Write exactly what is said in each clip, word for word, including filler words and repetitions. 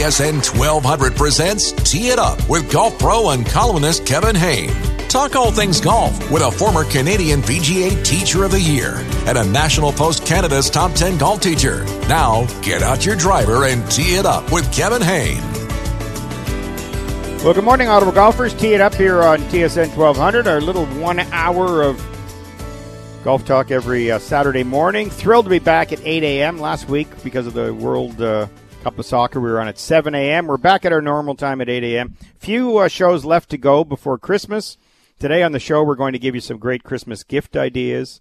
S N twelve hundred presents Tee It Up with golf pro and columnist Kevin Hayne. Talk all things golf with a former Canadian P G A Teacher of the Year and a National Post Canada's Top ten golf teacher. Now, get out your driver and tee it up with Kevin Hayne. Well, good morning, Ottawa golfers. Tee It Up here on T S N twelve hundred, our little one hour of golf talk every uh, Saturday morning. Thrilled to be back at eight a.m. Last week, because of the World uh, Cup of Soccer, we were on at seven a.m. We're back at our normal time at eight a.m. Few uh, shows left to go before Christmas. Today on the show, we're going to give you some great Christmas gift ideas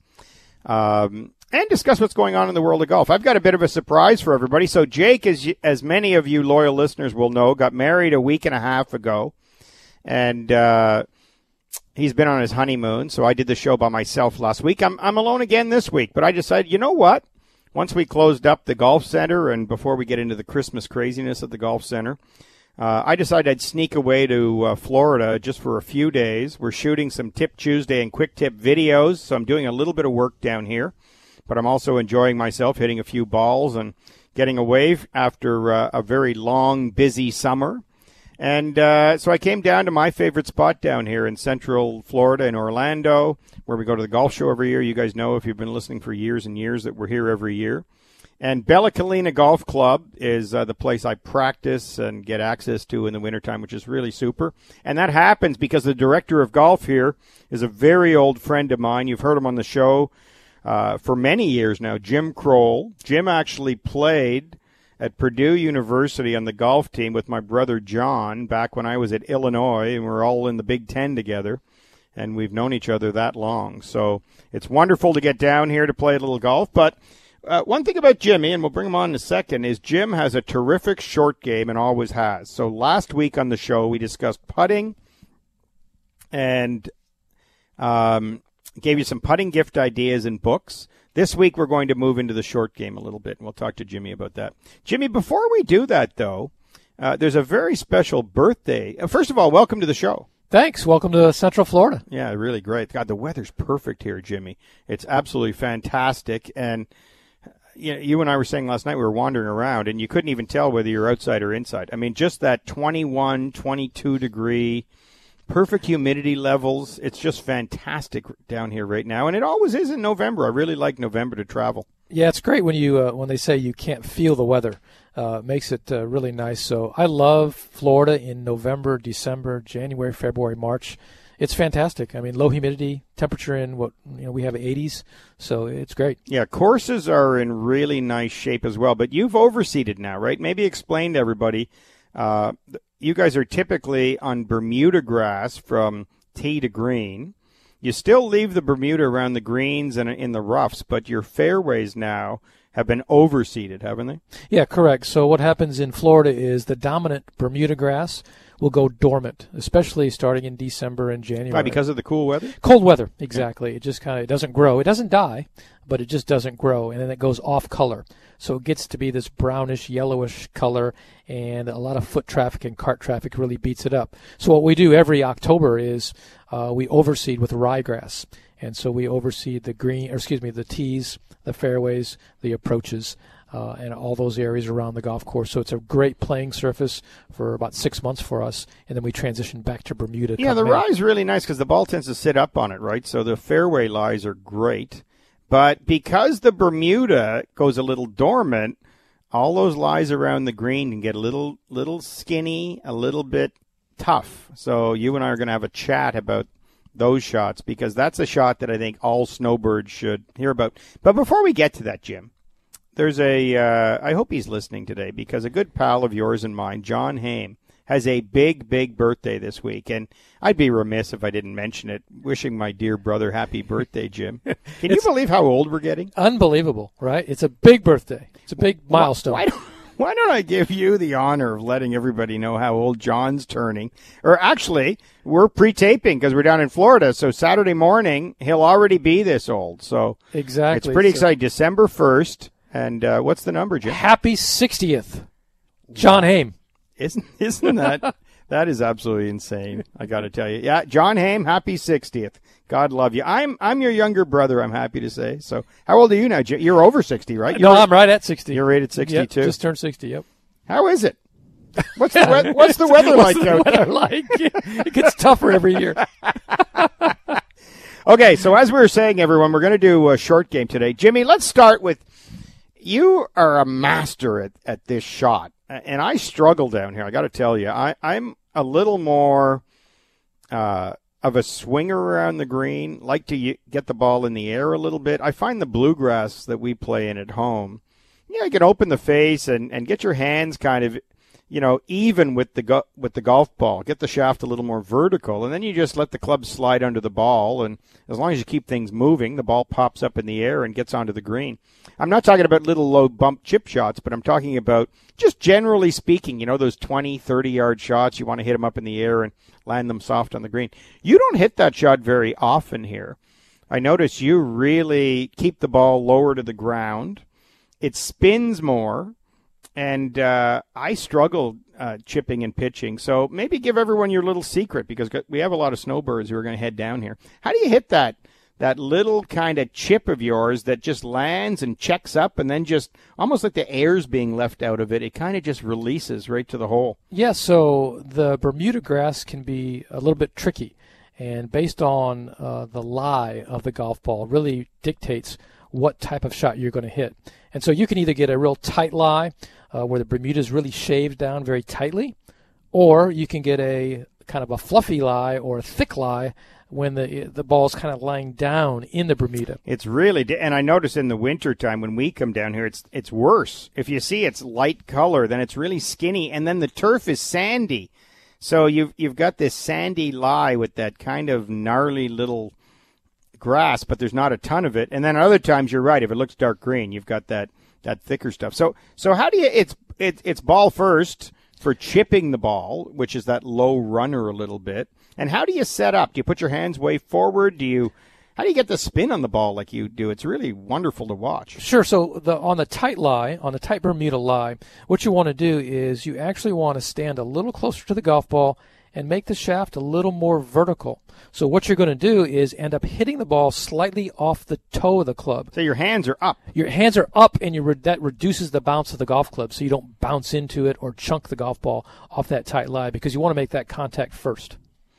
um, and discuss what's going on in the world of golf. I've got a bit of a surprise for everybody. So Jake, as, as many of you loyal listeners will know, got married a week and a half ago, and uh, he's been on his honeymoon. So I did the show by myself last week. I'm, I'm alone again this week, but I decided, you know what? Once we closed up the golf center and before we get into the Christmas craziness at the golf center, Uh, I decided I'd sneak away to uh, Florida just for a few days. We're shooting some Tip Tuesday and Quick Tip videos, so I'm doing a little bit of work down here. But I'm also enjoying myself, hitting a few balls and getting away after uh, a very long, busy summer. And uh, so I came down to my favorite spot down here in Central Florida in Orlando, where we go to the golf show every year. You guys know, if you've been listening for years and years, that we're here every year. And Bella Collina Golf Club is uh, the place I practice and get access to in the wintertime, which is really super. And that happens because the director of golf here is a very old friend of mine. You've heard him on the show uh, for many years now, Jim Kroll. Jim actually played at Purdue University on the golf team with my brother John back when I was at Illinois, and we were all in the Big Ten together. And we've known each other that long. So it's wonderful to get down here to play a little golf. But Uh, one thing about Jimmy, and we'll bring him on in a second, is Jim has a terrific short game and always has. So last week on the show, we discussed putting and um, gave you some putting gift ideas and books. This week, we're going to move into the short game a little bit, and we'll talk to Jimmy about that. Jimmy, before we do that, though, uh, there's a very special birthday. Uh, first of all, welcome to the show. Thanks. Welcome to Central Florida. Yeah, really great. God, the weather's perfect here, Jimmy. It's absolutely fantastic, and You know, you and I were saying last night we were wandering around, and you couldn't even tell whether you're outside or inside. I mean, just that twenty-one, twenty-two degree, perfect humidity levels. It's just fantastic down here right now, and it always is in November. I really like November to travel. Yeah, it's great when you uh, when they say you can't feel the weather. Uh, it makes it uh, really nice. So I love Florida in November, December, January, February, March. It's fantastic. I mean, low humidity, temperature in what, you know, we have eighties, so it's great. Yeah, courses are in really nice shape as well, but you've overseeded now, right? Maybe explain to everybody. Uh, you guys are typically on Bermuda grass from tee to green. You still leave the Bermuda around the greens and in the roughs, but your fairways now have been overseeded, haven't they? Yeah, correct. So what happens in Florida is the dominant Bermuda grass will go dormant, especially starting in December and January. Why, because of the cool weather? Cold weather, exactly. Yeah. It just kind of, it doesn't grow. It doesn't die, but it just doesn't grow, and then it goes off color. So it gets to be this brownish, yellowish color, and a lot of foot traffic and cart traffic really beats it up. So what we do every October is uh, we overseed with ryegrass, and so we overseed the green, or excuse me, the tees, the fairways, the approaches, Uh, and all those areas around the golf course. So it's a great playing surface for about six months for us, and then we transition back to Bermuda. Yeah, the rye is really nice because the ball tends to sit up on it, right? So the fairway lies are great. But because the Bermuda goes a little dormant, all those lies around the green can get a little, little skinny, a little bit tough. So you and I are going to have a chat about those shots, because that's a shot that I think all snowbirds should hear about. But before we get to that, Jim, There's a, uh, I hope he's listening today, because a good pal of yours and mine, John Haim, has a big, big birthday this week. And I'd be remiss if I didn't mention it. Wishing my dear brother happy birthday, Jim. Can you believe how old we're getting? Unbelievable, right? It's a big birthday. It's a big milestone. Why, why, don't, why don't I give you the honor of letting everybody know how old John's turning? Or actually, we're pre-taping because we're down in Florida. So Saturday morning, he'll already be this old. So exactly, it's pretty so exciting. December first. And uh, what's the number, Jim? Happy sixtieth, John Haim. Isn't isn't that that is absolutely insane? I got to tell you, yeah, John Haim, happy sixtieth. God love you. I'm I'm your younger brother. I'm happy to say. So, how old are you now? You're over sixty, right? You're, no, I'm right at sixty. You're right at sixty-two. Yep, just turned sixty. Yep. How is it? What's the, we- what's the weather What's like the out weather there? like? It gets tougher every year. Okay, so as we were saying, everyone, we're going to do a short game today. Jimmy, let's start with, you are a master at, at this shot, and I struggle down here. I got to tell you, I, I'm a little more uh, of a swinger around the green, like to y- get the ball in the air a little bit. I find the bluegrass that we play in at home, yeah, you can open the face and, and get your hands kind of, you know, even with the go- with the golf ball. Get the shaft a little more vertical, and then you just let the club slide under the ball, and as long as you keep things moving, the ball pops up in the air and gets onto the green. I'm not talking about little low bump chip shots, but I'm talking about just generally speaking, you know, those twenty, thirty-yard shots. You want to hit them up in the air and land them soft on the green. You don't hit that shot very often here. I notice you really keep the ball lower to the ground. It spins more. And uh, I struggle uh, chipping and pitching. So maybe give everyone your little secret, because we have a lot of snowbirds who are going to head down here. How do you hit that that little kind of chip of yours that just lands and checks up, and then just almost like the air's being left out of it, it kind of just releases right to the hole? Yeah, so the Bermuda grass can be a little bit tricky. And based on uh, the lie of the golf ball really dictates what type of shot you're going to hit. And so you can either get a real tight lie uh, where the Bermuda is really shaved down very tightly, or you can get a kind of a fluffy lie or a thick lie when the the ball's kind of lying down in the Bermuda. It's really, and I notice in the wintertime when we come down here, it's it's worse. If you see it's light color, then it's really skinny, and then the turf is sandy. So you've you've got this sandy lie with that kind of gnarly little grass, but there's not a ton of it. And then other times, you're right. If it looks dark green, you've got that, that thicker stuff. So so how do you? It's it, it's ball first for chipping the ball, which is that low runner a little bit. And how do you set up? Do you put your hands way forward? Do you? How do you get the spin on the ball like you do? It's really wonderful to watch. Sure. So the on the tight lie, on the tight Bermuda lie, what you want to do is you actually want to stand a little closer to the golf ball and make the shaft a little more vertical. So what you're going to do is end up hitting the ball slightly off the toe of the club. So your hands are up. Your hands are up, and you re- that reduces the bounce of the golf club, so you don't bounce into it or chunk the golf ball off that tight lie, because you want to make that contact first.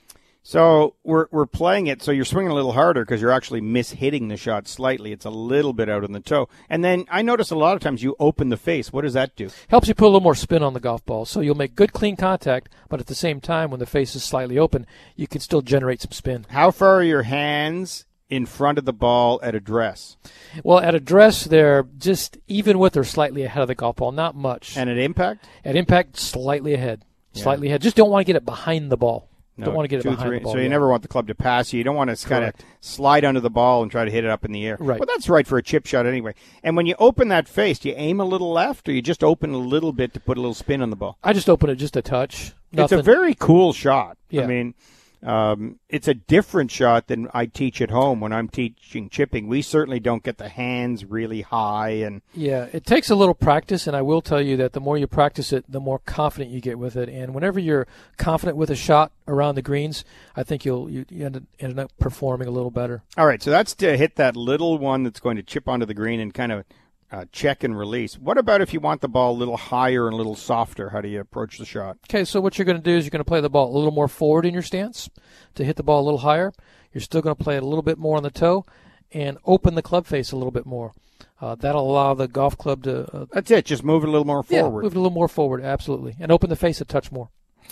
So we're we're playing it, so you're swinging a little harder because you're actually mishitting the shot slightly. It's a little bit out on the toe. And then I notice a lot of times you open the face. What does that do? Helps you put a little more spin on the golf ball. So you'll make good, clean contact, but at the same time, when the face is slightly open, you can still generate some spin. How far are your hands in front of the ball at address? Well, at address, they're just even with or slightly ahead of the golf ball, not much. And at impact? At impact, slightly ahead. Yeah. Slightly ahead. Just don't want to get it behind the ball. No, don't want to get two, it behind three, the ball. So you yet. never want the club to pass you. You don't want to kind of slide under the ball and try to hit it up in the air. Right. Well, that's right for a chip shot anyway. And when you open that face, do you aim a little left, or you just open a little bit to put a little spin on the ball? I just open it just a touch. Nothing. It's a very cool shot. Yeah. I mean, um, it's a different shot than I teach at home when I'm teaching chipping. We certainly don't get the hands really high. And yeah, it takes a little practice, and I will tell you that the more you practice it, the more confident you get with it. And whenever you're confident with a shot around the greens, I think you'll you, you end, end up performing a little better. All right, so that's to hit that little one that's going to chip onto the green and kind of uh, check and release. What about if you want the ball a little higher and a little softer? How do you approach the shot? Okay, so what you're going to do is you're going to play the ball a little more forward in your stance to hit the ball a little higher. You're still going to play it a little bit more on the toe and open the club face a little bit more. Uh, that'll allow the golf club to... Uh, That's it. Just move it a little more forward. Yeah, move it a little more forward, absolutely. And open the face a touch more.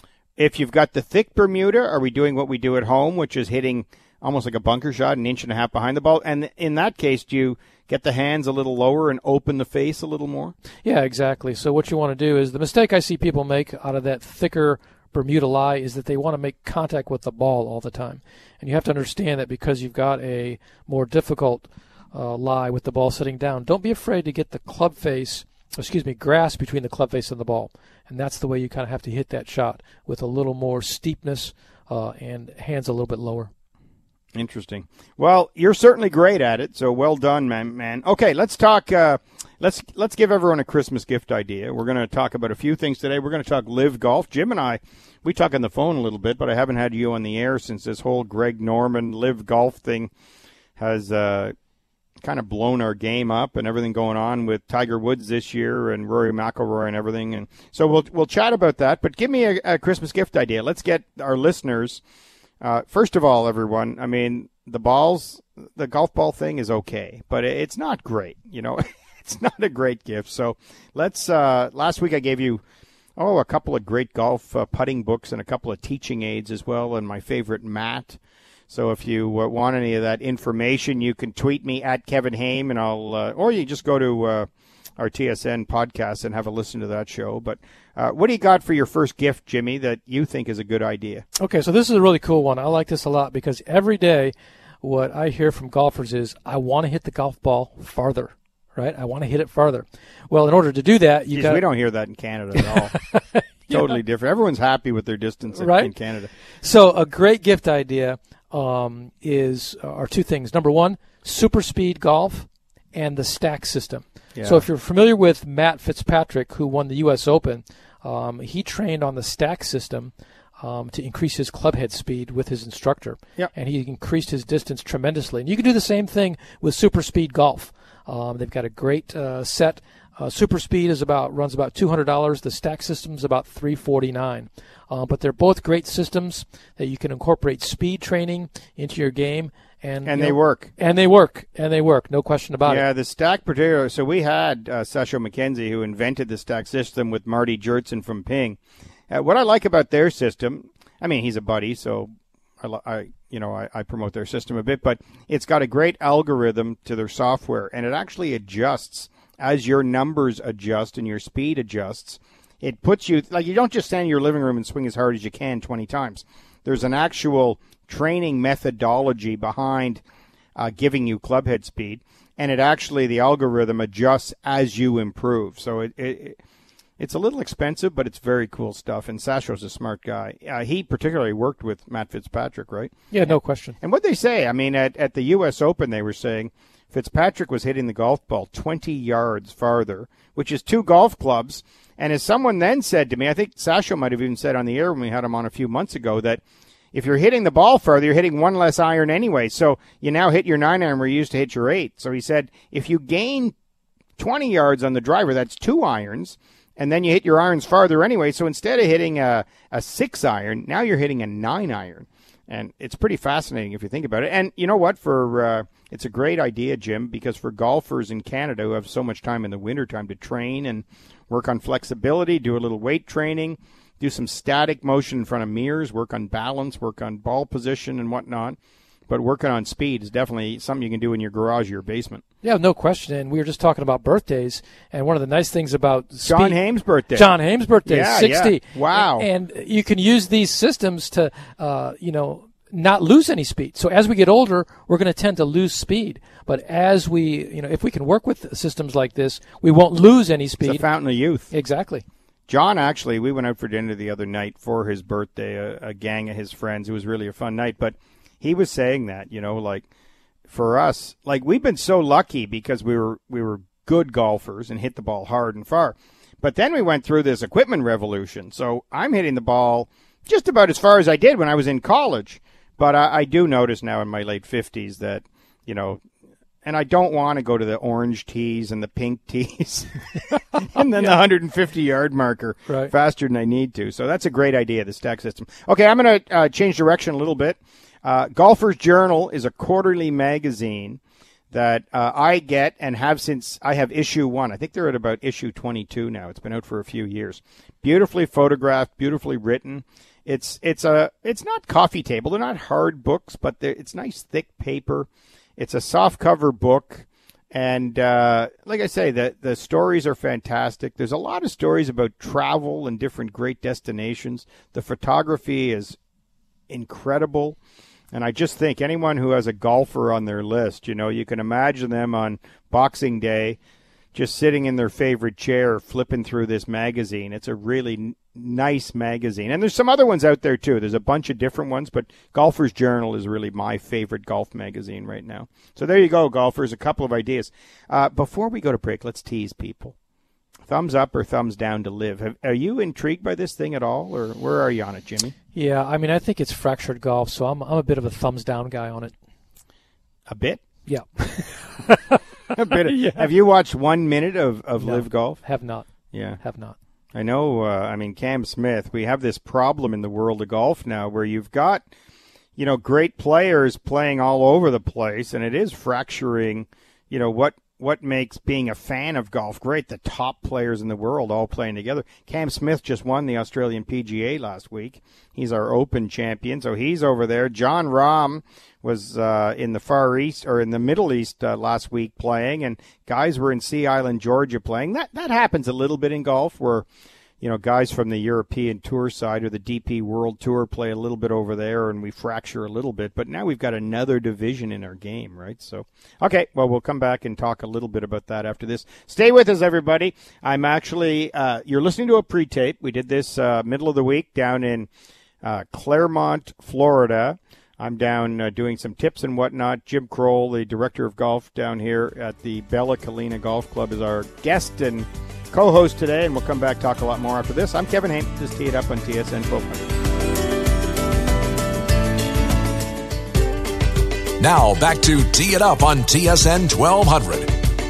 If you've got the thick Bermuda, are we doing what we do at home, which is hitting almost like a bunker shot, an inch and a half behind the ball? And in that case, do you get the hands a little lower and open the face a little more? Yeah, exactly. So what you want to do is the mistake I see people make out of that thicker Bermuda lie is that they want to make contact with the ball all the time. And you have to understand that because you've got a more difficult uh, lie with the ball sitting down, don't be afraid to get the club face, excuse me, grass between the club face and the ball. And that's the way you kind of have to hit that shot, with a little more steepness uh, and hands a little bit lower. Interesting. Well, you're certainly great at it, so well done, man. man. Okay, let's talk. Uh, let's let's give everyone a Christmas gift idea. We're going to talk about a few things today. We're going to talk live golf. Jim and I, we talk on the phone a little bit, but I haven't had you on the air since this whole Greg Norman live golf thing has uh, kind of blown our game up and everything going on with Tiger Woods this year and Rory McIlroy and everything. And so we'll we'll chat about that. But give me a, a Christmas gift idea. Let's get our listeners. Uh, first of all, everyone, I mean, the balls, the golf ball thing is okay, but it's not great. You know, it's not a great gift. So let's. Uh, last week I gave you. Oh, a couple of great golf uh, putting books and a couple of teaching aids as well, and my favorite mat. So if you uh, want any of that information, you can tweet me at Kevin Haim, and I'll, uh, or you just go to uh, our T S N podcast and have a listen to that show. But uh, what do you got for your first gift, Jimmy, that you think is a good idea? Okay, so this is a really cool one. I like this a lot because every day what I hear from golfers is, I want to hit the golf ball farther. Right, I want to hit it farther. Well, in order to do that, you got. We don't hear that in Canada at all. Totally yeah. different. Everyone's happy with their distance in, right? in Canada. So, a great gift idea um, is uh, are two things. Number one, super speed golf, and the stack system. Yeah. So, if you're familiar with Matt Fitzpatrick, who won the U S Open, um, he trained on the stack system. Um, to increase his club head speed with his instructor. Yep. And he increased his distance tremendously. And you can do the same thing with super speed golf. Um, they've got a great uh, set. Uh, super speed is about runs about two hundred dollars. The stack system is about three hundred forty-nine dollars. Uh, but they're both great systems that you can incorporate speed training into your game. And, and they know, work. And they work. And they work. No question about yeah, it. Yeah, the stack particular. So we had uh, Sasho McKenzie, who invented the stack system with Marty Jertson from Ping. Uh, what I like about their system, I mean, he's a buddy, so I, I you know, I, I promote their system a bit, but it's got a great algorithm to their software, and it actually adjusts as your numbers adjust and your speed adjusts. It puts you, like, you don't just stand in your living room and swing as hard as you can twenty times. There's an actual training methodology behind uh, giving you club head speed, and it actually, the algorithm adjusts as you improve. So it, it It's a little expensive, but it's very cool stuff. And Sasho's a smart guy. Uh, he particularly worked with Matt Fitzpatrick, right? Yeah, no question. And what they say, I mean, at, at the U S Open, they were saying Fitzpatrick was hitting the golf ball twenty yards farther, which is two golf clubs. And as someone then said to me, I think Sasho might have even said on the air when we had him on a few months ago, that if you're hitting the ball farther, you're hitting one less iron anyway. So you now hit your nine iron where you used to hit your eight. So he said if you gain twenty yards on the driver, that's two irons. And then you hit your irons farther anyway. So instead of hitting a, a six iron, now you're hitting a nine iron. And it's pretty fascinating if you think about it. And you know what? For uh, it's a great idea, Jim, because for golfers in Canada who have so much time in the wintertime to train and work on flexibility, do a little weight training, do some static motion in front of mirrors, work on balance, work on ball position and whatnot. But working on speed is definitely something you can do in your garage or your basement. Yeah, no question. And we were just talking about birthdays. And one of the nice things about speed, John Haim's birthday. John Haim's birthday, yeah, sixty. Yeah. Wow. And, and you can use these systems to, uh, you know, not lose any speed. So as we get older, we're going to tend to lose speed. But as we, you know, if we can work with systems like this, we won't lose any speed. It's a fountain of youth. Exactly. John, actually, we went out for dinner the other night for his birthday, a, a gang of his friends. It was really a fun night. But he was saying that, you know, like for us, like we've been so lucky because we were we were good golfers and hit the ball hard and far. But then we went through this equipment revolution. So I'm hitting the ball just about as far as I did when I was in college. But I, I do notice now in my late fifties that, you know, and I don't want to go to the orange tees and the pink tees and then yeah. the one hundred fifty yard marker right. faster than I need to. So that's a great idea, the stack system. Okay, I'm going to uh, change direction a little bit. Uh, Golfer's Journal is a quarterly magazine that uh, I get and have since I have issue one. I think they're at about issue twenty-two now. It's been out for a few years. Beautifully photographed, beautifully written. It's it's a it's not coffee table. They're not hard books, but it's nice thick paper. It's a soft cover book, and uh, like I say, the the stories are fantastic. There's a lot of stories about travel and different great destinations. The photography is incredible. And I just think anyone who has a golfer on their list, you know, you can imagine them on Boxing Day just sitting in their favorite chair flipping through this magazine. It's a really n- nice magazine. And there's some other ones out there, too. There's a bunch of different ones, but Golfer's Journal is really my favorite golf magazine right now. So there you go, golfers, a couple of ideas. Uh, before we go to break, let's tease people. Thumbs up or thumbs down to live. Have, are you intrigued by this thing at all, or where are you on it, Jimmy? Yeah, I mean, I think it's fractured golf, so I'm I'm a bit of a thumbs down guy on it. A bit? Yeah. A bit of, Yeah. Have you watched one minute of, of No, Live Golf? Have not. Yeah. Have not. I know, uh, I mean, Cam Smith, we have this problem in the world of golf now where you've got, you know, great players playing all over the place, and it is fracturing, you know, what what makes being a fan of golf great. The top players in the world all playing together. Cam Smith just won the Australian P G A last week. He's our Open champion, so he's over there. John Rahm was uh, in the Far East or in the Middle East uh, last week playing, and guys were in Sea Island, Georgia playing. That that happens a little bit in golf where, you know, guys from the European Tour side or the D P World Tour play a little bit over there, and we fracture a little bit. But now we've got another division in our game, right? So, okay, well, we'll come back and talk a little bit about that after this. Stay with us, everybody. I'm actually, uh, you're listening to a pre-tape. We did this uh, middle of the week down in uh, Claremont, Florida. I'm down uh, doing some tips and whatnot. Jim Kroll, the director of golf down here at the Bella Colina Golf Club, is our guest and co-host today, and we'll come back talk a lot more after this. I'm Kevin Hayne. Just tee it up on T S N twelve hundred. Now back to Tee It Up on T S N twelve hundred.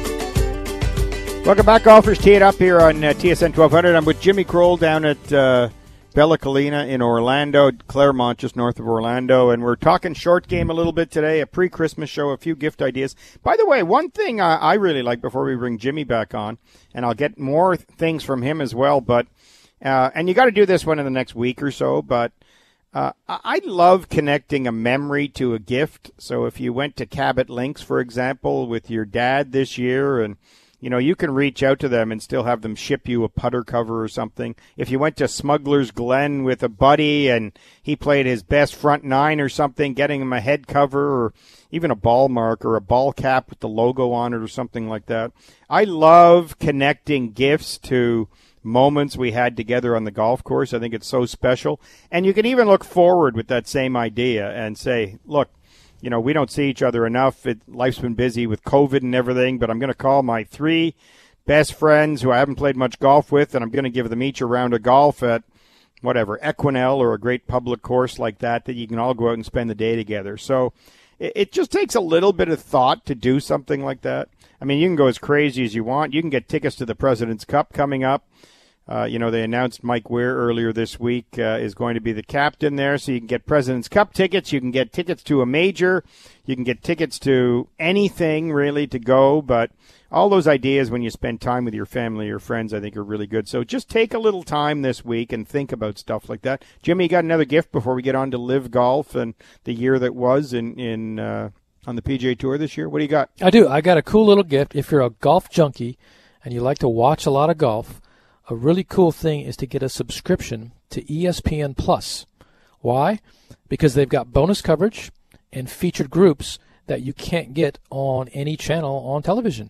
Welcome back, golfers. Tee it up here on uh, T S N twelve hundred. I'm with Jimmy Kroll down at uh, Bella Colina in Orlando, Claremont, just north of Orlando, and we're talking short game a little bit today, a pre-Christmas show, a few gift ideas. By the way, one thing I, I really like before we bring Jimmy back on, and I'll get more things from him as well, but uh, and you got to do this one in the next week or so, but uh, I love connecting a memory to a gift. So if you went to Cabot Links, for example, with your dad this year, and you know, you can reach out to them and still have them ship you a putter cover or something. If you went to Smuggler's Glen with a buddy and he played his best front nine or something, getting him a head cover or even a ball mark or a ball cap with the logo on it or something like that. I love connecting gifts to moments we had together on the golf course. I think it's so special. And you can even look forward with that same idea and say, look, you know, we don't see each other enough. It, life's been busy with COVID and everything, but I'm going to call my three best friends who I haven't played much golf with, and I'm going to give them each a round of golf at, whatever, Equinel or a great public course like that, that you can all go out and spend the day together. So it, it just takes a little bit of thought to do something like that. I mean, you can go as crazy as you want. You can get tickets to the President's Cup coming up. Uh, you know, they announced Mike Weir earlier this week uh, is going to be the captain there, so you can get President's Cup tickets. You can get tickets to a major. You can get tickets to anything, really, to go. But all those ideas when you spend time with your family or friends, I think, are really good. So just take a little time this week and think about stuff like that. Jimmy, you got another gift before we get on to Live Golf and the year that was in, in uh, on the P G A Tour this year? What do you got? I do. I got a cool little gift. If you're a golf junkie and you like to watch a lot of golf, a really cool thing is to get a subscription to E S P N Plus. Why? Because they've got bonus coverage and featured groups that you can't get on any channel on television.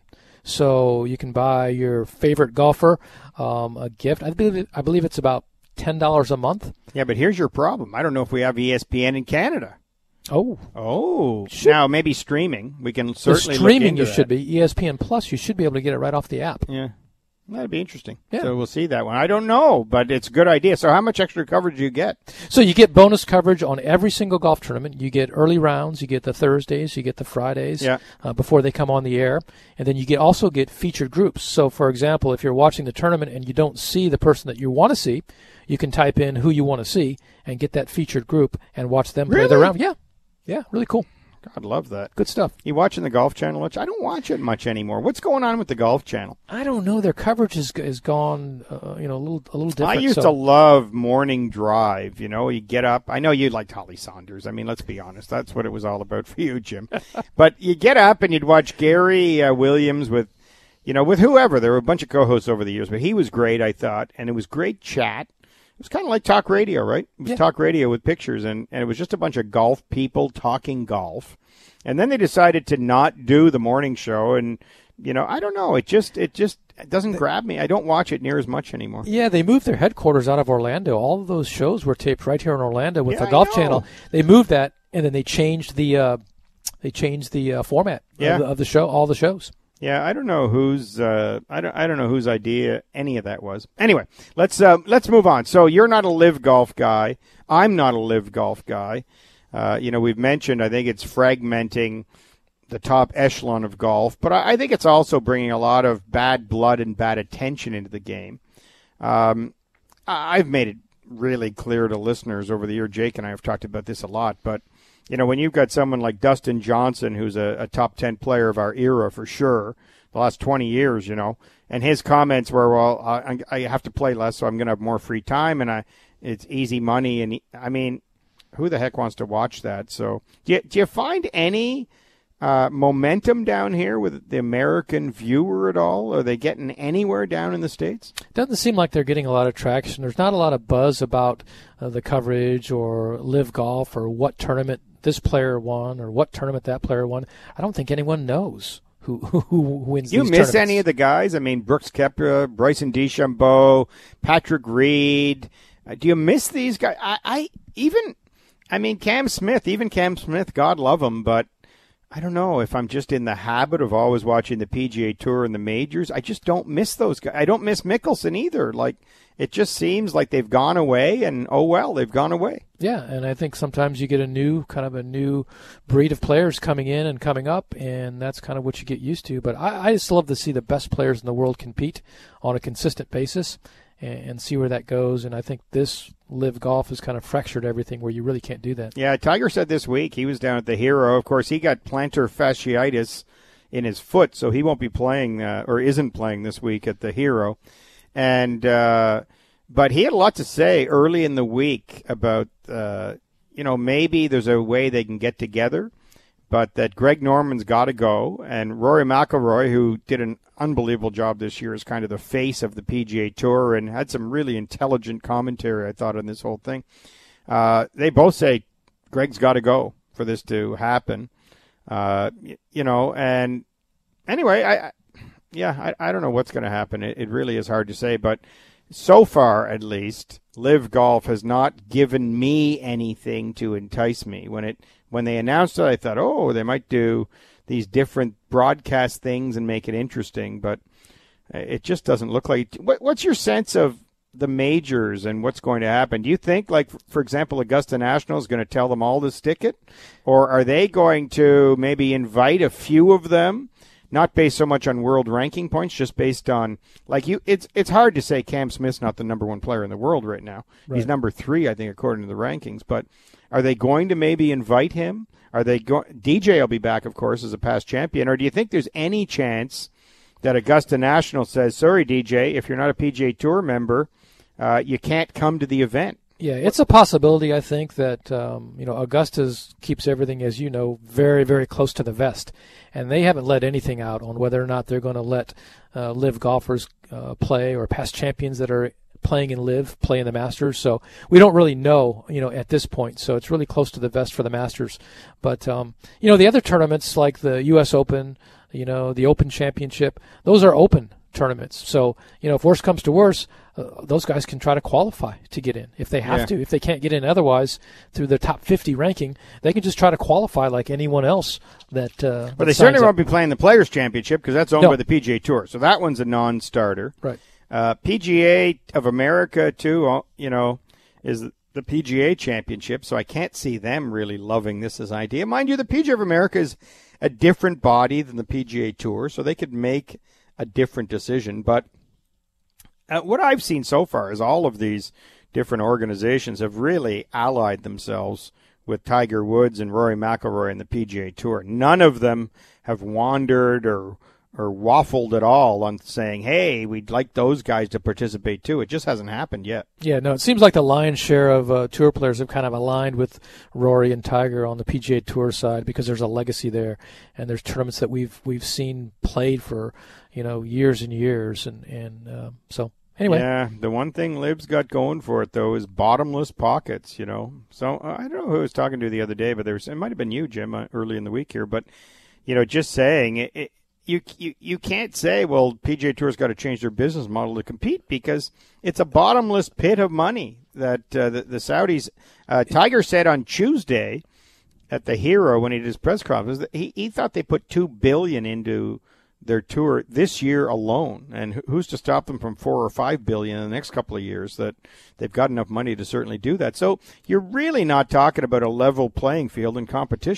So you can buy your favorite golfer um, a gift. I believe I believe it's about ten dollars a month. Yeah, but here's your problem. I don't know if we have E S P N in Canada. Oh. Oh. Should, now, maybe streaming. We can certainly the streaming look into you that. should be. E S P N Plus, you should be able to get it right off the app. Yeah. That'd be interesting. Yeah. So we'll see that one. I don't know, but it's a good idea. So how much extra coverage do you get? So you get bonus coverage on every single golf tournament. You get early rounds, you get the Thursdays, you get the Fridays Yeah. uh, before they come on the air. And then you get also get featured groups. So, for example, if you're watching the tournament and you don't see the person that you want to see, you can type in who you want to see and get that featured group and watch them play Really? their round. Yeah. Yeah, really cool. God, love that. Good stuff. You watching the Golf Channel much? I don't watch it much anymore. What's going on with the Golf Channel? I don't know. Their coverage is is gone, uh, you know, a little a little different. I used so. to love morning drive. You know, you get up. I know you liked Holly Saunders. I mean, let's be honest. That's what it was all about for you, Jim. But you get up and you'd watch Gary uh, Williams with, you know, with whoever. There were a bunch of co-hosts over the years, but he was great, I thought, and it was great chat. It was kind of like talk radio, right? It was Yeah. talk radio with pictures, and, and it was just a bunch of golf people talking golf. And then they decided to not do the morning show, and you know, I don't know. It just it just it doesn't grab me. I don't watch it near as much anymore. Yeah, they moved their headquarters out of Orlando. All of those shows were taped right here in Orlando with Yeah, the Golf I know. Channel. They moved that, and then they changed the uh, they changed the uh, format Yeah. of, the, of the show. All the shows. Yeah, I don't know whose uh, I don't I don't know whose idea any of that was. Anyway, let's uh, let's move on. So you're not a live golf guy. I'm not a live golf guy. Uh, you know, we've mentioned, I think it's fragmenting the top echelon of golf, but I, I think it's also bringing a lot of bad blood and bad attention into the game. Um, I, I've made it really clear to listeners over the year. Jake and I have talked about this a lot, but you know, when you've got someone like Dustin Johnson, who's a, a top ten player of our era for sure, the last twenty years, you know, and his comments were, well, I, I have to play less, so I'm going to have more free time, and I, it's easy money. And I mean, who the heck wants to watch that? So do you, do you find any uh, momentum down here with the American viewer at all? Are they getting anywhere down in the States? Doesn't seem like they're getting a lot of traction. There's not a lot of buzz about uh, the coverage or Live Golf or what tournament this player won or what tournament that player won. I don't think anyone knows who who, who wins Do you these miss tournaments. any of the guys? I mean, Brooks Koepka, Bryson DeChambeau, Patrick Reed. Uh, do you miss these guys? I, I even, I mean, Cam Smith, even Cam Smith, God love him, but I don't know if I'm just in the habit of always watching the P G A Tour and the majors. I just don't miss those guys. I don't miss Mickelson either. Like, it just seems like they've gone away, and oh well, they've gone away. Yeah, and I think sometimes you get a new kind of a new breed of players coming in and coming up, and that's kind of what you get used to. But I, I just love to see the best players in the world compete on a consistent basis and, and see where that goes. And I think this Live Golf has kind of fractured everything where you really can't do that. Yeah, Tiger said this week he was down at the Hero. Of course, he got plantar fasciitis in his foot, so he won't be playing uh, or isn't playing this week at the Hero. And uh, but he had a lot to say early in the week about uh, you know, maybe there's a way they can get together, but that Greg Norman's got to go, and Rory McIlroy, who did an unbelievable job this year, is kind of the face of the P G A Tour and had some really intelligent commentary, I thought, on this whole thing. Uh, they both say Greg's got to go for this to happen. Uh, you know, and anyway, I. I Yeah, I, I don't know what's going to happen. It, it really is hard to say. But so far, at least, Live Golf has not given me anything to entice me. When it when they announced it, I thought, oh, they might do these different broadcast things and make it interesting. But it just doesn't look like it. What, what's your sense of the majors and what's going to happen? Do you think, like, for example, Augusta National is going to tell them all to stick it? Or are they going to maybe invite a few of them? Not based so much on world ranking points, just based on, like, you. It's it's hard to say Cam Smith's not the number one player in the world right now. Right. He's number three, I think, according to the rankings. But are they going to maybe invite him? Are they going? D J will be back, of course, as a past champion. Or do you think there's any chance that Augusta National says, sorry, D J, if you're not a P G A Tour member, uh, you can't come to the event? Yeah, it's a possibility, I think, that, um, you know, Augusta's keeps everything, as you know, very, very close to the vest. And they haven't let anything out on whether or not they're going to let uh, Live golfers uh, play, or past champions that are playing in Live play in the Masters. So we don't really know, you know, at this point. So it's really close to the vest for the Masters. But, um, you know, the other tournaments like the U S Open, you know, the Open Championship, those are open tournaments. So, you know, if worse comes to worse, uh, those guys can try to qualify to get in if they have yeah. to. If they can't get in otherwise through the top fifty ranking, they can just try to qualify like anyone else that uh But they certainly won't be playing the Players' Championship because that's owned no. by the P G A Tour. So that one's a non-starter. Right. Uh, P G A of America, too, you know, is the P G A Championship, so I can't see them really loving this as an idea. Mind you, the P G A of America is a different body than the P G A Tour, so they could make a different decision. But uh, what I've seen so far is all of these different organizations have really allied themselves with Tiger Woods and Rory McIlroy and the P G A Tour. None of them have wandered or or waffled at all on saying, hey, we'd like those guys to participate too. It just hasn't happened yet. Yeah, no, it seems like the lion's share of uh, tour players have kind of aligned with Rory and Tiger on the P G A Tour side because there's a legacy there, and there's tournaments that we've we've seen played for, you know, years and years, and and uh, so anyway. Yeah, the one thing Liv's got going for it though is bottomless pockets. You know, so uh, I don't know who I was talking to the other day, but there was, it might have been you, Jim, uh, early in the week here, but you know, just saying it. it You, you you can't say, well, P G A Tour's got to change their business model to compete because it's a bottomless pit of money that uh, the, the Saudis. Uh, Tiger said on Tuesday at the Hero when he did his press conference that he, he thought they put two billion dollars into their tour this year alone, and who's to stop them from four or five billion in the next couple of years? That they've got enough money to certainly do that. So you're really not talking about a level playing field in competition.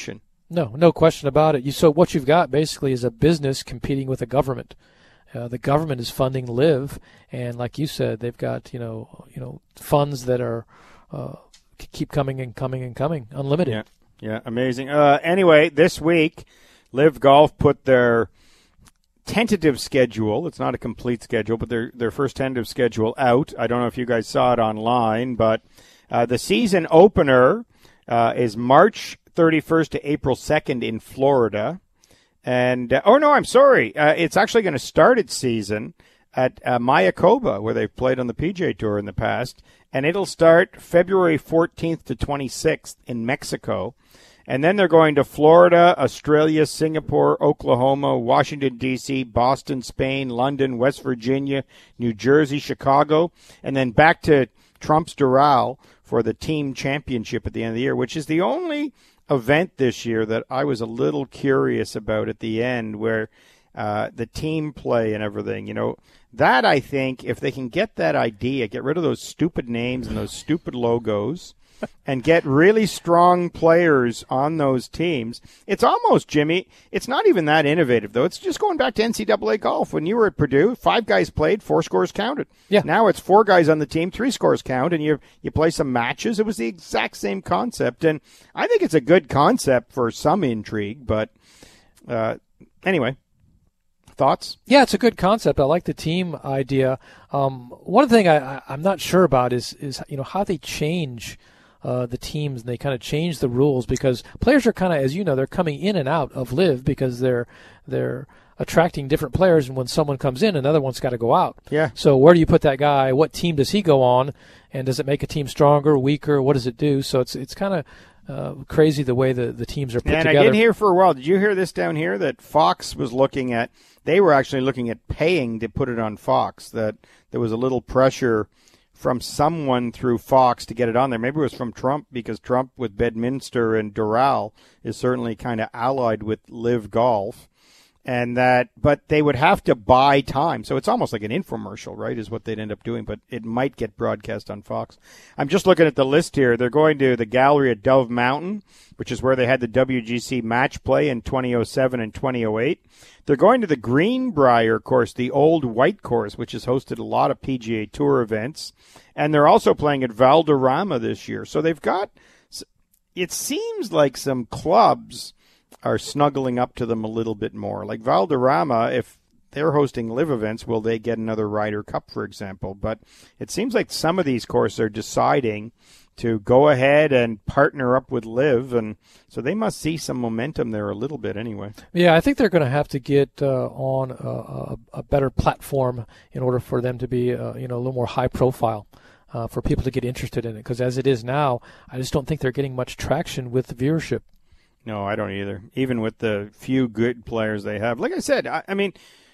No, no question about it. You, so what you've got basically is a business competing with a government. Uh, the government is funding LIV, and like you said, they've got you know you know funds that are uh, keep coming and coming and coming, unlimited. Yeah, yeah, amazing. Uh, anyway, this week, LIV Golf put their tentative schedule. It's not a complete schedule, but their their first tentative schedule out. I don't know if you guys saw it online, but uh, the season opener uh, is March thirty-first to April second in Florida. And, uh, oh, no, I'm sorry. Uh, it's actually going to start its season at uh, Mayakoba, where they've played on the P G A Tour in the past. And it'll start February fourteenth to twenty-sixth in Mexico. And then they're going to Florida, Australia, Singapore, Oklahoma, Washington, D C, Boston, Spain, London, West Virginia, New Jersey, Chicago, and then back to Trump's Doral for the team championship at the end of the year, which is the only event this year that I was a little curious about at the end, where uh, the team play and everything. You know, that I think if they can get that idea, get rid of those stupid names and those stupid logos, and get really strong players on those teams. It's almost, Jimmy, it's not even that innovative, though. It's just going back to N C double A golf. When you were at Purdue, five guys played, four scores counted. Yeah. Now it's four guys on the team, three scores count, and you you play some matches. It was the exact same concept, and I think it's a good concept for some intrigue, but uh, anyway. Thoughts? Yeah, it's a good concept. I like the team idea. Um, one thing I, I, I'm not sure about is, is you know how they change Uh, the teams, and they kind of change the rules, because players are kind of, as you know, they're coming in and out of LIV because they're they're attracting different players, and when someone comes in, another one's got to go out. Yeah. So where do you put that guy? What team does he go on? And does it make a team stronger, weaker? What does it do? So it's it's kind of uh, crazy the way the, the teams are put and together. And I did hear for a while, did you hear this down here, that Fox was looking at, they were actually looking at paying to put it on Fox, that there was a little pressure from someone through Fox to get it on there. Maybe it was from Trump, because Trump with Bedminster and Doral is certainly kind of allied with LIV Golf. And that, but they would have to buy time. So it's almost like an infomercial, right, is what they'd end up doing, but it might get broadcast on Fox. I'm just looking at the list here. They're going to the gallery at Dove Mountain, which is where they had the W G C match play in twenty oh seven and twenty oh eight. They're going to the Greenbrier course, the old white course, which has hosted a lot of P G A Tour events. And they're also playing at Valderrama this year. So they've got, it seems like some clubs are snuggling up to them a little bit more. Like Valderrama, if they're hosting LIV events, will they get another Ryder Cup, for example? But it seems like some of these courses are deciding to go ahead and partner up with LIV, and so they must see some momentum there a little bit anyway. Yeah, I think they're going to have to get uh, on a, a, a better platform in order for them to be uh, you know, a little more high profile. Uh, for people to get interested in it, because as it is now, I just don't think they're getting much traction with the viewership. No, I don't either. Even with the few good players they have, like I said, I, I mean,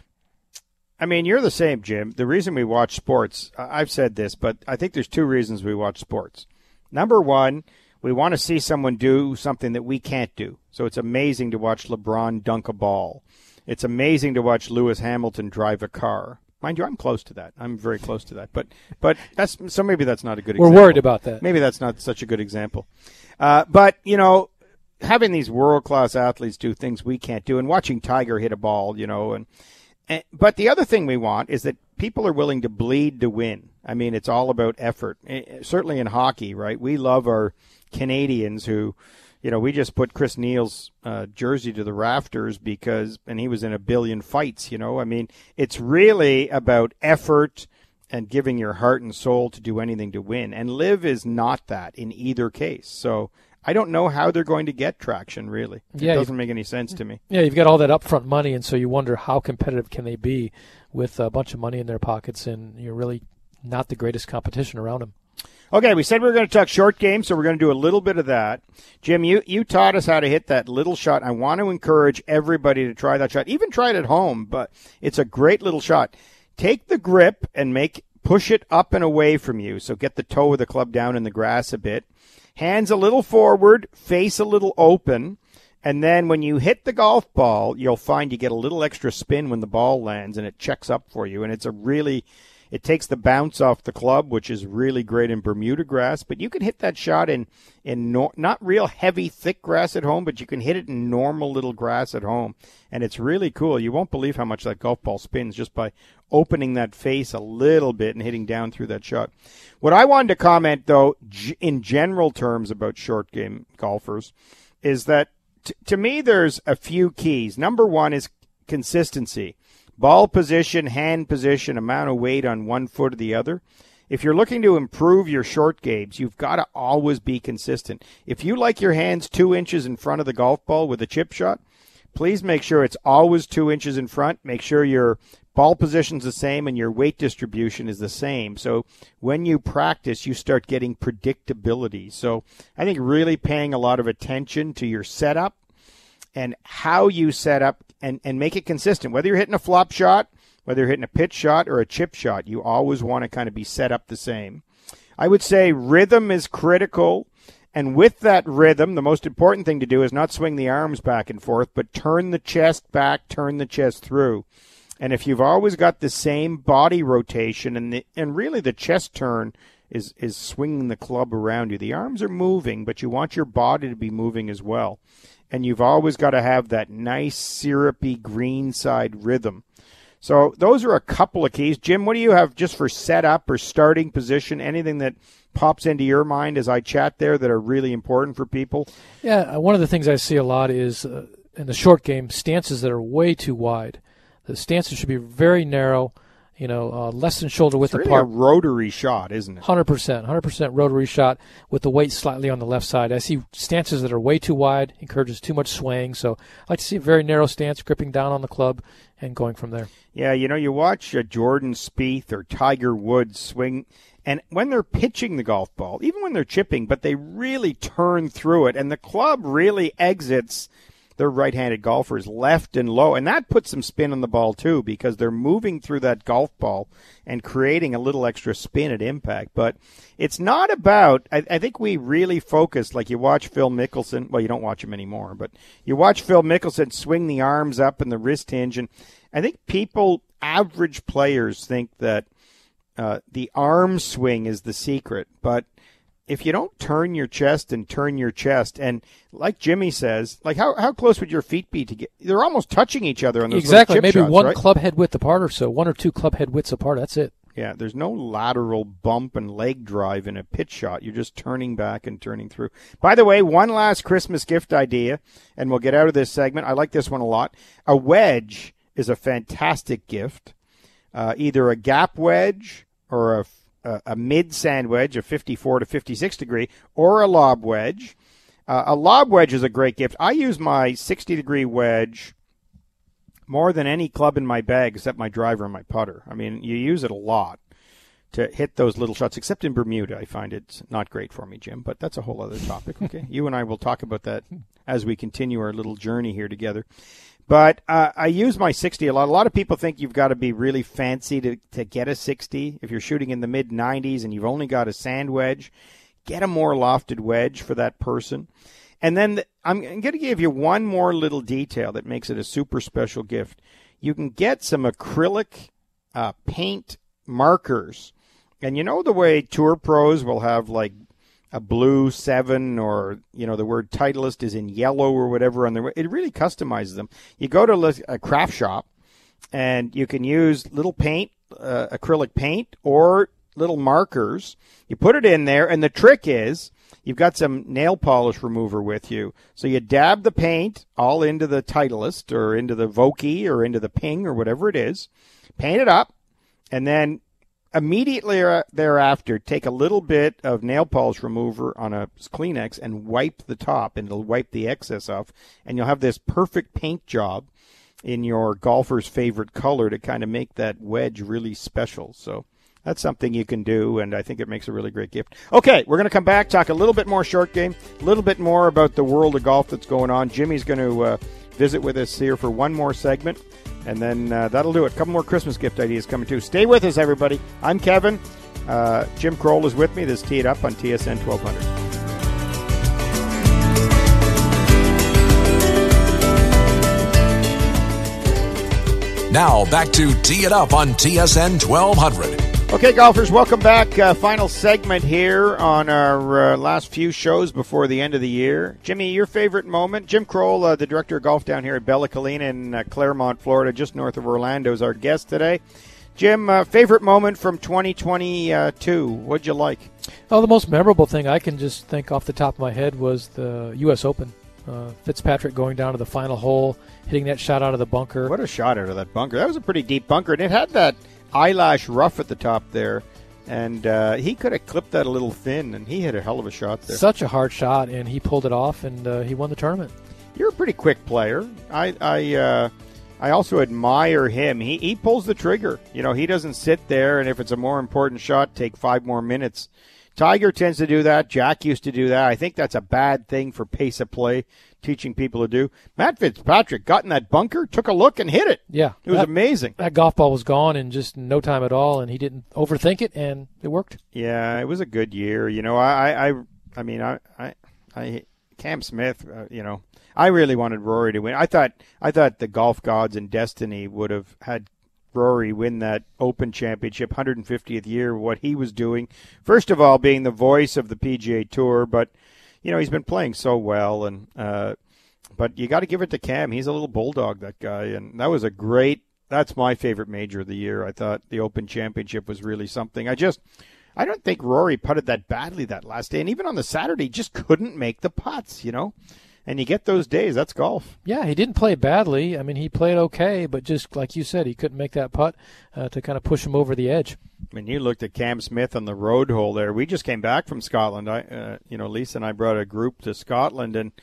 I mean, you're the same, Jim. The reason we watch sports, I've said this, but I think there's two reasons we watch sports. Number one, we want to see someone do something that we can't do. So it's amazing to watch LeBron dunk a ball. It's amazing to watch Lewis Hamilton drive a car. Mind you, I'm close to that. I'm very close to that. But but that's so maybe that's not a good We're example. We're worried about that. Maybe that's not such a good example. Uh, but, you know, having these world-class athletes do things we can't do, and watching Tiger hit a ball, you know. and, and But the other thing we want is that people are willing to bleed to win. I mean, it's all about effort. It, certainly in hockey, right? We love our Canadians who... You know, we just put Chris Neal's uh, jersey to the rafters because, and he was in a billion fights, you know. I mean, it's really about effort and giving your heart and soul to do anything to win. And LIV is not that in either case. So I don't know how they're going to get traction, really. It yeah, doesn't make any sense to me. Yeah, you've got all that upfront money, and so you wonder how competitive can they be with a bunch of money in their pockets, and you're really not the greatest competition around them. Okay, we said we were going to talk short game, so we're going to do a little bit of that. Jim, you, you taught us how to hit that little shot. I want to encourage everybody to try that shot. Even try it at home, but it's a great little shot. Take the grip and make push it up and away from you, so get the toe of the club down in the grass a bit. Hands a little forward, face a little open, and then when you hit the golf ball, you'll find you get a little extra spin when the ball lands, and it checks up for you, and it's a really... It takes the bounce off the club, which is really great in Bermuda grass. But you can hit that shot in, in no, not real heavy, thick grass at home, but you can hit it in normal little grass at home. And it's really cool. You won't believe how much that golf ball spins just by opening that face a little bit and hitting down through that shot. What I wanted to comment, though, g- in general terms about short game golfers, is that t- to me there's a few keys. Number one is consistency. Ball position, hand position, amount of weight on one foot or the other. If you're looking to improve your short games, you've got to always be consistent. If you like your hands two inches in front of the golf ball with a chip shot, please make sure it's always two inches in front. Make sure your ball position's the same and your weight distribution is the same. So when you practice, you start getting predictability. So I think really paying a lot of attention to your setup and how you set up and, and make it consistent. Whether you're hitting a flop shot, whether you're hitting a pitch shot or a chip shot, you always want to kind of be set up the same. I would say rhythm is critical. And with that rhythm, the most important thing to do is not swing the arms back and forth, but turn the chest back, turn the chest through. And if you've always got the same body rotation, and the, and really the chest turn is, is swinging the club around you. The arms are moving, but you want your body to be moving as well. And you've always got to have that nice syrupy green side rhythm. So those are a couple of keys. Jim, what do you have just for setup or starting position? Anything that pops into your mind as I chat there that are really important for people? Yeah, one of the things I see a lot is uh, in the short game, stances that are way too wide. The stances should be very narrow, you know, uh, less than shoulder width it's really apart. A rotary shot, isn't it? one hundred percent, one hundred percent rotary shot with the weight slightly on the left side. I see stances that are way too wide, encourages too much swaying. So I like to see a very narrow stance, gripping down on the club and going from there. Yeah, you know, you watch uh, Jordan Spieth or Tiger Woods swing, and when they're pitching the golf ball, even when they're chipping, but they really turn through it, and the club really exits their right-handed golfers left and low, and that puts some spin on the ball too, because they're moving through that golf ball and creating a little extra spin at impact. But it's not about, I, I think we really focus, like you watch Phil Mickelson, well, you don't watch him anymore, but you watch Phil Mickelson swing the arms up and the wrist hinge, and I think people, average players, think that uh, the arm swing is the secret, but if you don't turn your chest and turn your chest, and like Jimmy says, like how how close would your feet be to get? They're almost touching each other on those exactly. Chip Maybe shots, one right? club head width apart or so, one or two club head widths apart. That's it. Yeah, there's no lateral bump and leg drive in a pitch shot. You're just turning back and turning through. By the way, one last Christmas gift idea, and we'll get out of this segment. I like this one a lot. A wedge is a fantastic gift. Uh, either a gap wedge or a Uh, a mid-sand wedge, a fifty-four to fifty-six degree, or a lob wedge. Uh, a lob wedge is a great gift. I use my sixty degree wedge more than any club in my bag except my driver and my putter. I mean, you use it a lot to hit those little shots, except in Bermuda. I find it's not great for me, Jim, but that's a whole other topic. Okay, you and I will talk about that as we continue our little journey here together. But uh, I use my sixty a lot. A lot of people think you've got to be really fancy to, to get a sixty. If you're shooting in the mid nineties and you've only got a sand wedge, get a more lofted wedge for that person. And then the, I'm going to give you one more little detail that makes it a super special gift. You can get some acrylic uh, paint markers. And you know the way tour pros will have like a blue seven, or, you know, the word Titleist is in yellow or whatever on the, it really customizes them. You go to a craft shop and you can use little paint, uh, acrylic paint, or little markers. You put it in there, and the trick is you've got some nail polish remover with you. So you dab the paint all into the Titleist or into the Vokey or into the Ping or whatever it is, paint it up, and then immediately thereafter, take a little bit of nail polish remover on a Kleenex and wipe the top, and it'll wipe the excess off, and you'll have this perfect paint job in your golfer's favorite color to kind of make that wedge really special. So that's something you can do, and I think it makes a really great gift. Okay, we're going to come back, talk a little bit more short game, a little bit more about the world of golf that's going on. Jimmy's going to uh, visit with us here for one more segment. And then uh, that'll do it. A couple more Christmas gift ideas coming too. Stay with us, everybody. I'm Kevin. Uh, Jim Kroll is with me. This is Tee It Up on T S N twelve hundred. Now back to Tee It Up on T S N twelve hundred. Okay, golfers, welcome back. Uh, final segment here on our uh, last few shows before the end of the year. Jimmy, your favorite moment? Jim Kroll, uh, the director of golf down here at Bella Colina in uh, Claremont, Florida, just north of Orlando, is our guest today. Jim, uh, favorite moment from twenty twenty-two? What'd you like? Oh, the most memorable thing I can just think off the top of my head was the U S Open. Uh, Fitzpatrick going down to the final hole, hitting that shot out of the bunker. What a shot out of that bunker. That was a pretty deep bunker, and it had that eyelash rough at the top there, and uh, he could have clipped that a little thin, and he hit a hell of a shot there. Such a hard shot, and he pulled it off, and uh, he won the tournament. You're a pretty quick player. I I uh, I also admire him. He he pulls the trigger. You know, he doesn't sit there, and if it's a more important shot, take five more minutes. Tiger tends to do that. Jack used to do that. I think that's a bad thing for pace of play, teaching people to do. Matt Fitzpatrick got in that bunker, took a look, and hit it. Yeah. It was that, amazing. That golf ball was gone in just no time at all, and he didn't overthink it, and it worked. Yeah, it was a good year. You know, I, I, I mean, I, I, I Cam Smith, uh, you know, I really wanted Rory to win. I thought, I thought the golf gods and destiny would have had Rory win that Open Championship, one hundred fiftieth year, what he was doing. First of all, being the voice of the P G A Tour, but, you know, he's been playing so well, and uh, but you got to give it to Cam. He's a little bulldog, that guy, and that was a great, that's my favorite major of the year. I thought the Open Championship was really something. I just, I don't think Rory putted that badly that last day, and even on the Saturday, just couldn't make the putts, you know. And you get those days, that's golf. Yeah, he didn't play badly. I mean, he played okay, but just like you said, he couldn't make that putt uh, to kind of push him over the edge. I mean, you looked at Cam Smith on the road hole there. We just came back from Scotland. I, uh, you know, Lisa and I brought a group to Scotland, and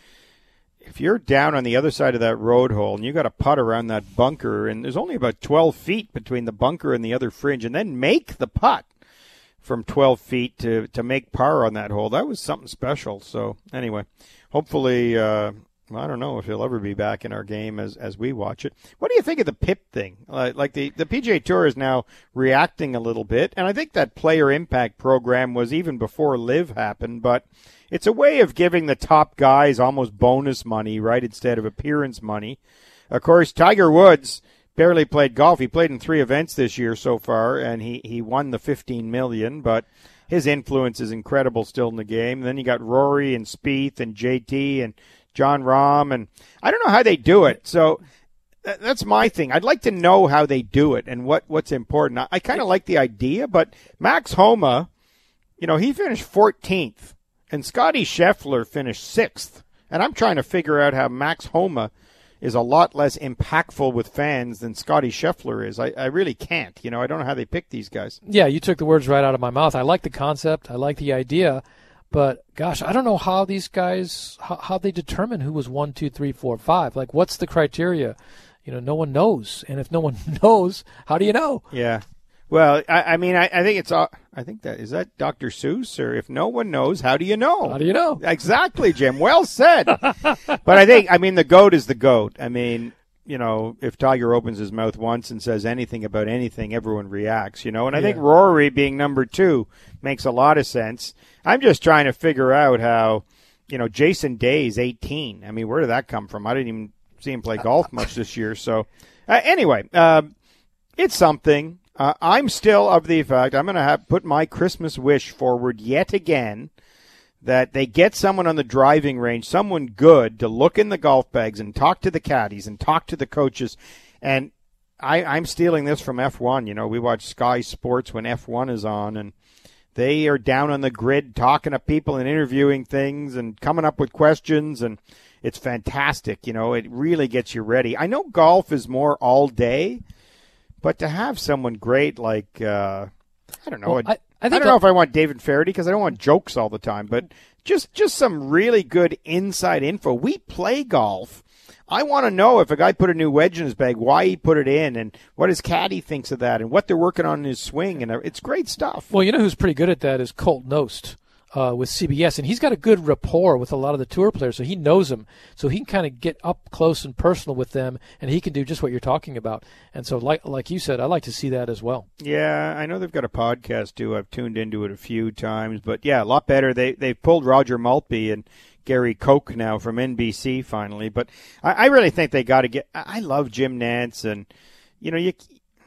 if you're down on the other side of that road hole and you got to putt around that bunker, and there's only about twelve feet between the bunker and the other fringe, and then make the putt from twelve feet to, to make par on that hole, that was something special. So anyway, hopefully, uh, I don't know if he'll ever be back in our game as, as we watch it. What do you think of the P I P thing? Uh, like the, the P G A Tour is now reacting a little bit, and I think that player impact program was even before LIV happened, but it's a way of giving the top guys almost bonus money, right, instead of appearance money. Of course, Tiger Woods barely played golf. He played in three events this year so far, and he, he won the fifteen million dollars, but his influence is incredible still in the game. And then you got Rory and Spieth and J T and John Rahm, and I don't know how they do it. So th- that's my thing. I'd like to know how they do it and what, what's important. I, I kind of like the idea, but Max Homa, you know, he finished fourteenth, and Scotty Scheffler finished sixth. And I'm trying to figure out how Max Homa is a lot less impactful with fans than Scotty Scheffler is. I, I really can't. You know, I don't know how they pick these guys. Yeah, you took the words right out of my mouth. I like the concept. I like the idea. But, gosh, I don't know how these guys, how, how they determine who was one, two, three, four, five. Like, what's the criteria? You know, no one knows. And if no one knows, how do you know? Yeah. Well, I, I mean, I, I think it's, uh, I think that, is that Doctor Seuss? Or if no one knows, how do you know? How do you know? Exactly, Jim. Well said. But I think, I mean, the GOAT is the GOAT. I mean, you know, if Tiger opens his mouth once and says anything about anything, everyone reacts, you know. And I yeah. think Rory being number two makes a lot of sense. I'm just trying to figure out how, you know, Jason Day's eighteen. I mean, where did that come from? I didn't even see him play golf much this year. So, uh, anyway, uh, it's something. Uh, I'm still of the fact I'm going to have put my Christmas wish forward yet again that they get someone on the driving range, someone good to look in the golf bags and talk to the caddies and talk to the coaches. And I, I'm stealing this from F one. You know, we watch Sky Sports when F one is on, and they are down on the grid talking to people and interviewing things and coming up with questions, and it's fantastic. You know, it really gets you ready. I know golf is more all day, but to have someone great like, uh, I don't know, well, I, I, think I don't know if I want David Faraday because I don't want jokes all the time, but just, just some really good inside info. We play golf. I want to know if a guy put a new wedge in his bag, why he put it in, and what his caddy thinks of that, and what they're working on in his swing, and it's great stuff. Well, you know who's pretty good at that is Colt Knost. Uh, with C B S, and he's got a good rapport with a lot of the tour players, so he knows them, so he can kind of get up close and personal with them, and he can do just what you're talking about. And so, like like you said, I like to see that as well. Yeah, I know they've got a podcast too. I've tuned into it a few times, but yeah, a lot better. They they've pulled Roger Maltby and Gary Koch now from N B C finally, but I, I really think they got to get. I love Jim Nantz, and you know you.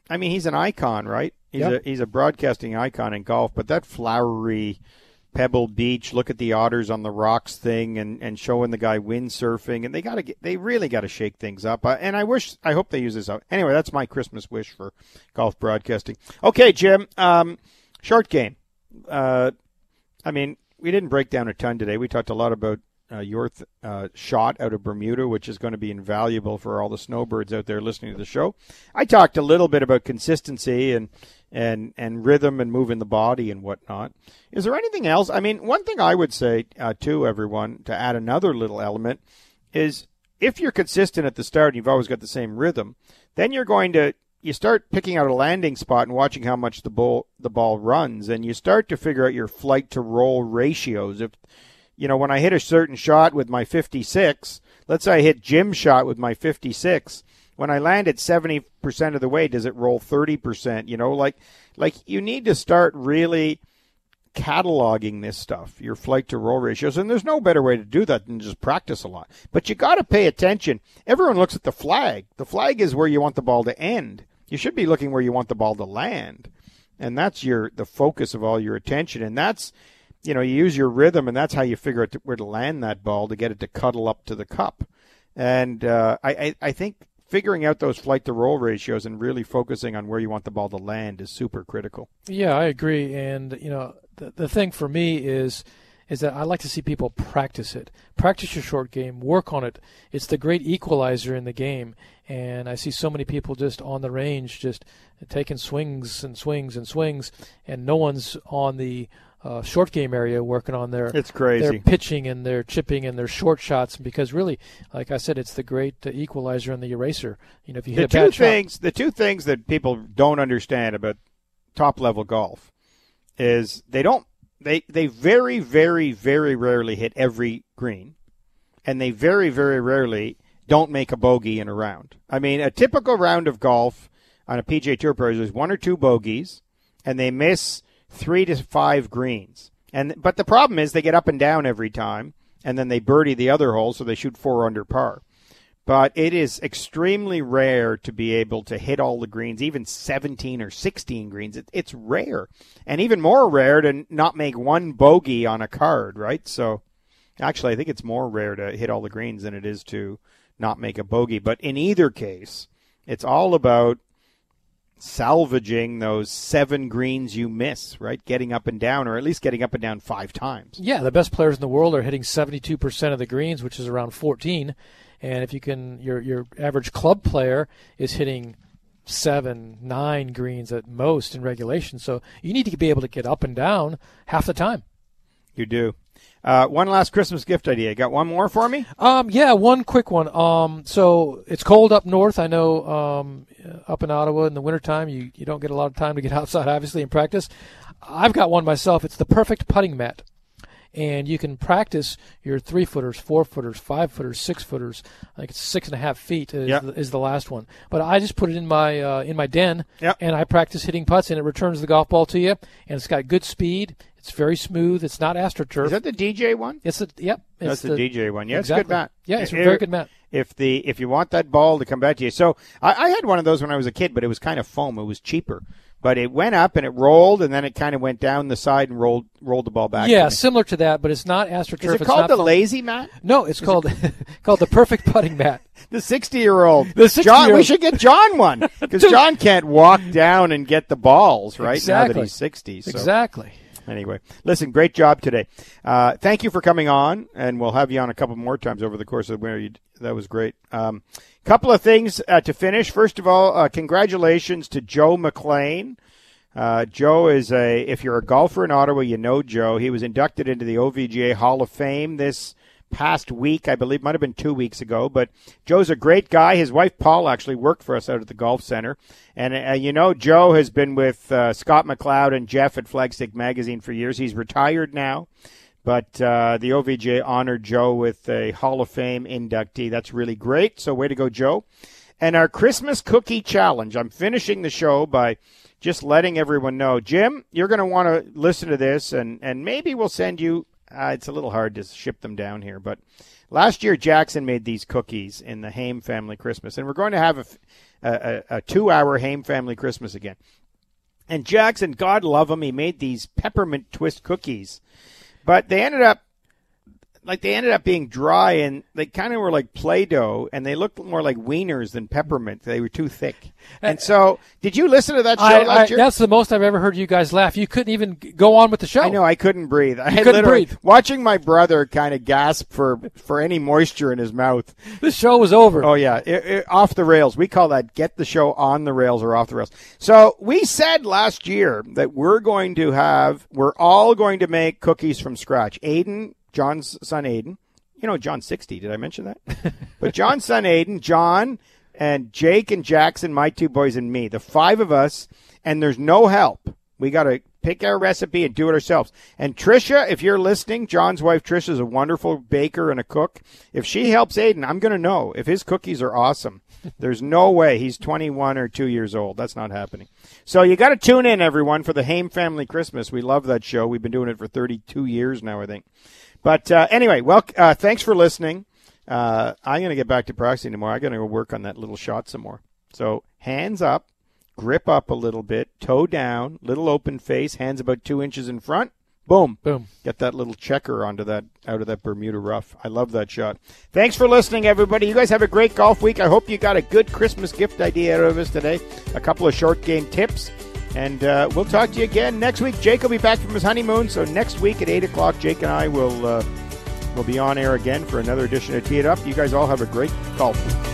I mean, he's an icon, right? He's Yep. a he's a broadcasting icon in golf, but that flowery Pebble Beach, look at the otters on the rocks thing, and, and showing the guy windsurfing, and they got to they really got to shake things up. Uh, and I wish, I hope they use this out. Anyway, that's my Christmas wish for golf broadcasting. Okay, Jim, um, short game. Uh, I mean, we didn't break down a ton today. We talked a lot about uh, your th- uh, shot out of Bermuda, which is going to be invaluable for all the snowbirds out there listening to the show. I talked a little bit about consistency and and and rhythm and moving the body and whatnot. Is there anything else? I mean, one thing I would say uh, to everyone, to add another little element, is if you're consistent at the start and you've always got the same rhythm, then you're going to, you start picking out a landing spot and watching how much the ball, the ball runs, and you start to figure out your flight to roll ratios. If, you know, when I hit a certain shot with my fifty-six, let's say I hit Jim's shot with my fifty-six, when I land at seventy percent of the way, does it roll thirty percent? You know, like, like you need to start really cataloging this stuff, your flight to roll ratios, and there's no better way to do that than just practice a lot. But you got to pay attention. Everyone looks at the flag. The flag is where you want the ball to end. You should be looking where you want the ball to land, and that's your the focus of all your attention. And that's, you know, you use your rhythm, and that's how you figure out where to land that ball to get it to cuddle up to the cup. And uh, I, I, I think figuring out those flight to roll ratios and really focusing on where you want the ball to land is super critical. Yeah, I agree. And, you know, the, the thing for me is is that I like to see people practice it. Practice your short game. Work on it. It's the great equalizer in the game. And I see so many people just on the range just taking swings and swings and swings, and no one's on the uh, short game area working on their it's crazy. their pitching and their chipping and their short shots, because really, like I said, it's the great uh, equalizer and the eraser. You know, if you hit the a bad two shot, things, the two things that people don't understand about top level golf is they don't they they very very very rarely hit every green, and they very very rarely don't make a bogey in a round. I mean, a typical round of golf on a P G A Tour Pro is one or two bogeys, and they miss three to five greens. And but the problem is they get up and down every time, and then they birdie the other hole, so they shoot four under par. But it is extremely rare to be able to hit all the greens, even seventeen or sixteen greens. It, it's rare. And even more rare to not make one bogey on a card, right? So actually, I think it's more rare to hit all the greens than it is to not make a bogey. But in either case, it's all about salvaging those seven greens you miss, right? Getting up and down, or at least getting up and down five times. Yeah, the best players in the world are hitting seventy-two percent of the greens, which is around fourteen. And if you can, your your average club player is hitting seven, nine greens at most in regulation. So you need to be able to get up and down half the time. You do. Uh, one last Christmas gift idea. You got one more for me? Um, yeah, one quick one. Um, so it's cold up north. I know um, up in Ottawa in the wintertime, you, you don't get a lot of time to get outside, obviously, and practice. I've got one myself. It's the perfect putting mat. And you can practice your three-footers, four-footers, five-footers, six-footers. I think it's six and a half feet is, yep. the, is the last one. But I just put it in my uh, in my den, yep. and I practice hitting putts, and it returns the golf ball to you. And it's got good speed. It's very smooth. It's not AstroTurf. Is that the D J one? It's a, yep. It's That's the, the D J one. Yeah, exactly. It's a good mat. Yeah, it's a If- very good mat. If the if you want that ball to come back to you. So I, I had one of those when I was a kid, but it was kind of foam. It was cheaper. But it went up and it rolled, and then it kind of went down the side and rolled rolled the ball back. Yeah, to me. similar to that, but it's not AstroTurf. Is it It's called not the foam. lazy mat? No, it's called called the perfect putting mat. The sixty-year-old. The sixty-year-old. John, we should get John one, because John can't walk down and get the balls, right, Exactly. now that he's sixty. So. Exactly. Anyway, listen, great job today. Uh, thank you for coming on, and we'll have you on a couple more times over the course of the winter. You, that was great. Um, couple of things uh, to finish. First of all, uh, congratulations to Joe McLean. Uh, Joe is a, if you're a golfer in Ottawa, you know Joe. He was inducted into the O V G A Hall of Fame this past week, I believe, might have been two weeks ago. But Joe's a great guy. His wife, Paul, actually worked for us out at the Golf Center. And, uh, you know, Joe has been with uh, Scott McLeod and Jeff at Flagstick Magazine for years. He's retired now. But uh, the O V G A honored Joe with a Hall of Fame inductee. That's really great. So way to go, Joe. And our Christmas cookie challenge. I'm finishing the show by just letting everyone know. Jim, you're going to want to listen to this, and, and maybe we'll send you uh, it's a little hard to ship them down here. But last year, Jackson made these cookies in the Haim family Christmas, and we're going to have a, a, a two-hour Haim family Christmas again. And Jackson, God love him, he made these peppermint twist cookies, but they ended up like they ended up being dry, and they kind of were like Play-Doh, and they looked more like wieners than peppermint. They were too thick. And so, did you listen to that show I, last I, year? That's the most I've ever heard you guys laugh. You couldn't even go on with the show. I know, I couldn't breathe. I You couldn't literally, breathe. Watching my brother kind of gasp for, for any moisture in his mouth. The show was over. Oh, yeah, it, it, off the rails. We call that get the show on the rails or off the rails. So we said last year that we're going to have, we're all going to make cookies from scratch. Aiden, John's son Aiden. You know, John's sixty. Did I mention that? But John's son Aiden, John, and Jake and Jackson, my two boys, and me, the five of us, and there's no help. We got to pick our recipe and do it ourselves. And Tricia, if you're listening, John's wife Tricia is a wonderful baker and a cook. If she helps Aiden, I'm going to know if his cookies are awesome. There's no way he's twenty-one or two years old. That's not happening. So you got to tune in, everyone, for the Haim Family Christmas. We love that show. We've been doing it for thirty-two years now, I think. But uh, anyway, well, uh, thanks for listening. Uh, I'm going to get back to practicing tomorrow. I'm going to go work on that little shot some more. So hands up, grip up a little bit, toe down, little open face, hands about two inches in front. Boom. Boom. Get that little checker onto that out of that Bermuda rough. I love that shot. Thanks for listening, everybody. You guys have a great golf week. I hope you got a good Christmas gift idea out of us today. A couple of short game tips. And uh, we'll talk to you again next week. Jake will be back from his honeymoon, so next week at eight o'clock, Jake and I will uh, will be on air again for another edition of Tee It Up. You guys all have a great golf week.